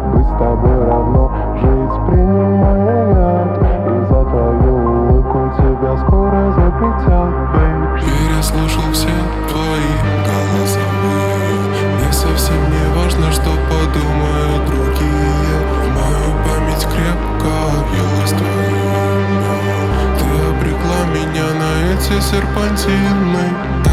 быть с тобой равно жить, принимая яд. И за твою улыбку тебя скоро запретят, бейб. Переслушал все твои голосовые. Мне совсем не важно, что подумают другие. В мою память крепко въелось твое имя. Ты обрекла меня на эти серпантины.